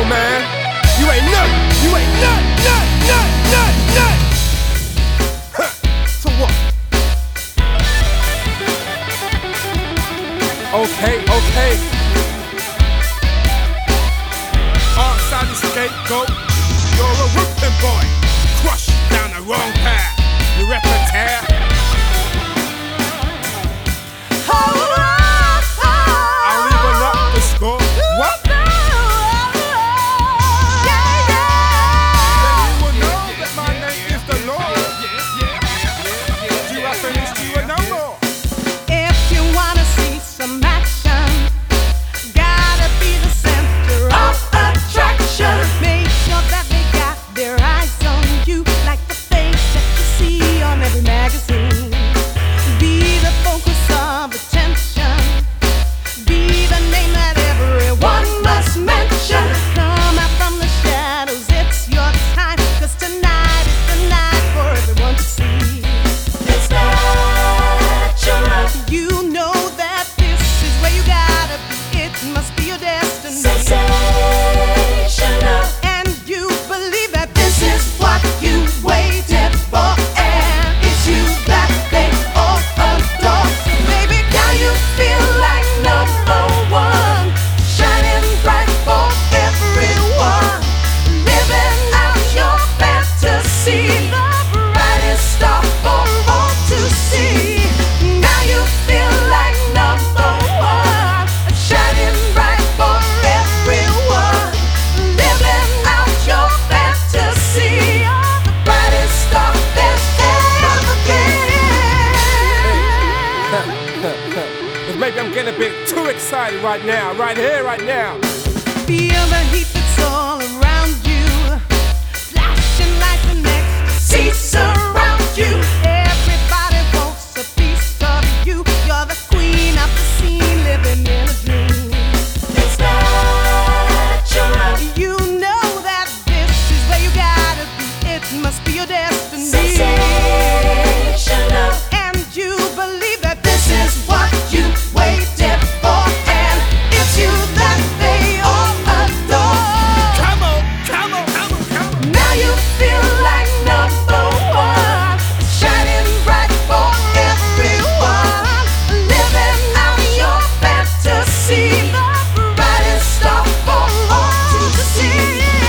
man. You ain't nothing. You ain't nothing. Huh. So what? Okay. Outside the scapegoat, you're a whipping boy. Crush down the wrong path. You rep a tear. I'll even up the score. What? Then you will know that my name is the Lord. You have finished, you are no more. If you wanna see some action, gotta be the center of attraction. Make sure that they got their eyes on you, like the face that you see on every magazine. Be the focus of attention. Be the name that everyone must mention. Come out from the shadows, it's your time. 'Cause tonight is the night for everyone to see. It's natural. You know that this is where you gotta be. It must be your destiny. Sensational. And you believe that this is what you waited for. And it's you that they all adore. Baby, now you feel like number one, shining bright for everyone, living out your fantasy, the brightest star for all to see. Now you feel like number one, shining bright for everyone, living out your fantasy, you're the brightest star there's ever been. 'Cause maybe I'm getting a bit too excited right now, right here, right now. Feel the heat that's all around you, flashing lights and ecstasy surround you. Everybody wants a piece of you. You're the queen of the scene, living in a dream. It's natural. You know that this is where you gotta be. It must be your destiny. Sensational. And you believe that this is what you waited for. And it's you that they all adore. Come on. Now you feel like number one, shining bright for everyone, living out your fantasy, the brightest star for all to see.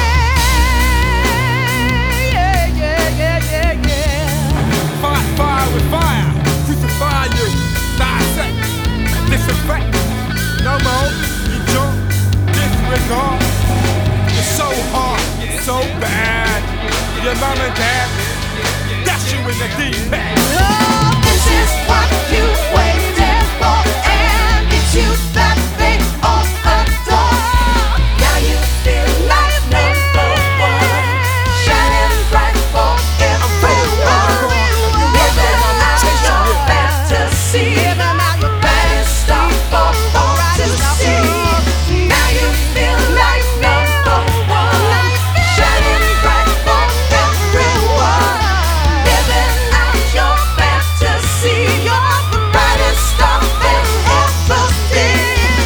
Yeah. Fight fire with fire. Crucify you. Dissect. Disinfect. No more. You jump. Disregard. You're so hard. So bad. Your mom and dad dash you in the deep end. Oh, this is what you waited for, and it's you that they all adore. Now you feel like number one, shining bright for everyone, living out your fantasy, the brightest star for all to see. Now you feel like number one, shining bright for everyone, living out your fantasy. You're the brightest star there's ever been.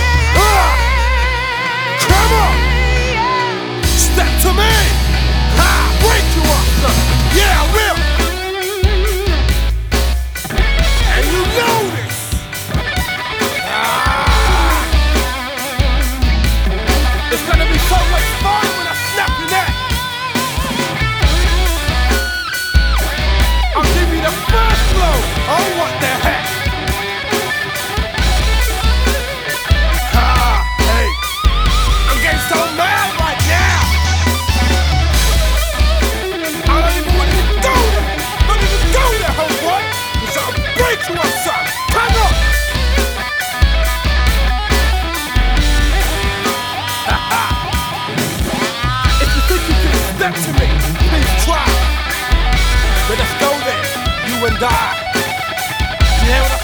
Come on. Step to me. Break you up, son. Yeah, I will. And you know this. It's gonna be so much fun when I snap your neck. I'll give you the first blow. Oh, what the heck? Hey, I'm getting so mad right now. I don't even want to do that. Don't even go there, homeboy. 'Cause I'll break you up, son. Come on. If you think you can step to me, please try. Let us go there, you and I. You hear what I